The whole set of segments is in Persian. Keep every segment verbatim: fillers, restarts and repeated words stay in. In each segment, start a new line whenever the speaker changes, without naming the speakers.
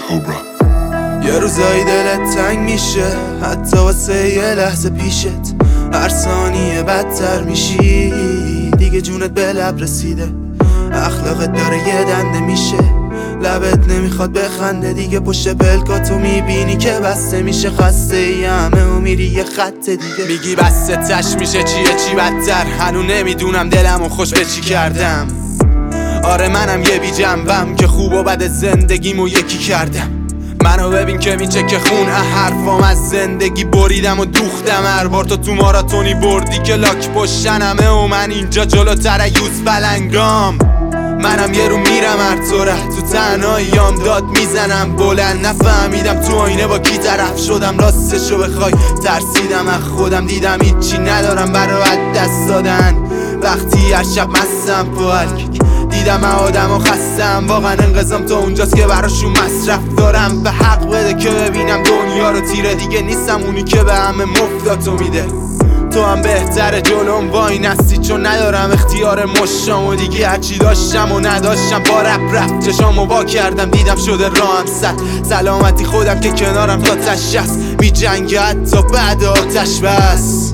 یه روزایی دلت تنگ میشه، حتی واسه یه لحظه پیشت هر ثانیه بدتر میشی. دیگه جونت به لب رسیده، اخلاقت داره یه دنده میشه، لبت نمیخواد بخنده دیگه. پشت پلکاتو میبینی که بسته میشه، خسته ای همه و میری یه خط دیگه. میگی بسته تش میشه، چیه چی بدتر، هنو نمیدونم دلمو خوش به چی کردم. آره منم یه بی جنبم که خوب و بد زندگیمو یکی کردم. منو ببین که میچکه خون حرفام، از زندگی بریدم و دوختم. هر بار تو تو ماراتونی بردی که لاک پشتنمه و من اینجا جلوتر یوز بلنگام. منم یه رو میرم هر طوره، تو تنهاییام داد میزنم بلند. نفهمیدم تو آینه با کی طرف شدم، راستشو بخوای ترسیدم از خودم. دیدم هیچی ندارم برای دست دادن، وقتی هر شب مستم پارک. دیدم من آدم و خستم، واقعا انقضام تو اونجاست که براشون مصرف دارم. به حق بده که ببینم دنیا رو تیره، دیگه نیستم اونی که به همه مفتاتو میده. تو هم بهتره جلوم وای نستی، چون ندارم اختیار مشام و دیگه هرچی داشتم و نداشتم با رپ رفت. چشامو وا کردم دیدم شده راهم سد، سلامتی خودم که کنارم تا تش هست، می جنگه حتی بعد آتش بس.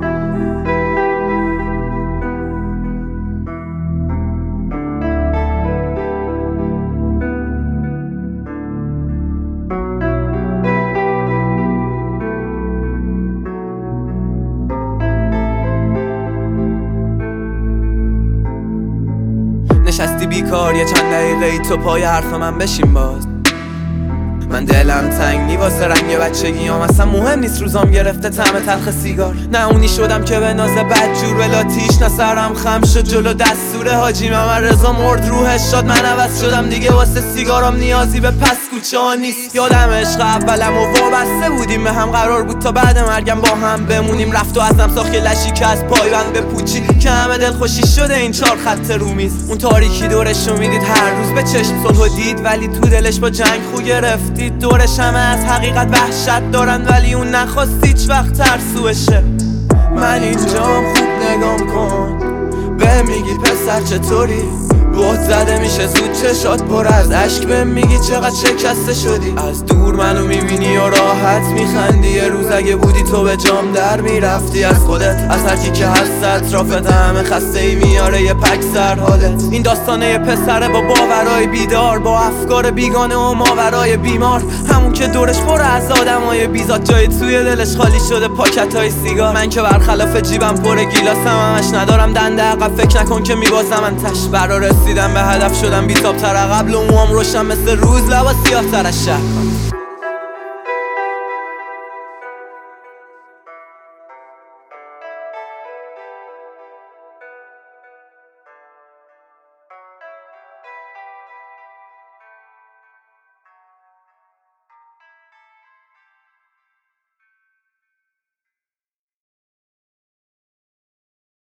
نشستی بیکار یه چند دقیقه ای تو پای حرف من بشین باز. من دلم تنگ نی واسه رنگ بچگیام، اصلا مهم نیست روزام گرفته طعم تلخ سیگار. نه اونی شدم که به ناز بدجور ولاتیش، نه سرم خم شد جلو دستور حاجی محمد رضا مرد روحش شاد. من عوض شدم دیگه واسه سیگارام نیازی به پس کوچه ها نیست. یادم عشق اولم و وابسته بودیم به هم، قرار بود تا بعد مرگم با هم بمونیم. رفت و ازم ساخت یه لشی که از پایبند به پوچی، که همه دل خوشی شده این چهار خط رومیز. اون تاریکی دورشو میدید هر روز به چشم صلح دید، ولی تو دلش با جنگ خو گرفتی. دورش همه از حقیقت وحشت دارن، ولی اون نخواست هیچ وقت ترسو بشه. من اینجام خوب نگام کن، به میگی پسر چطوری؟ بهت زده میشه زود چشات پر از اشک، به میگی چقدر شکسته شدی. از دور منو میبینی و راحت میخندی، یه روز اگه بودی تو به جام در میرفتی از خودت. از هرکی که هست اطرافت همه خسته ای میاره یه پک سر حالت. این داستانه یه پسره با باورای بیدار، با افکار بیگانه و ماورای بیمار. همون که دورش پر از آدمای بیزاد، جای توی دلش خالی شده پاکتای سیگار. من که برخلاف جیبم پر گیلاسم، همش ندارم دنده عقب، فکر نکن که میبازم من تش. برا رسیدم به هدف شدم بی‌تاب‌تر قبل و موام روشن مثل روز، لبا سیاه تر از شهر.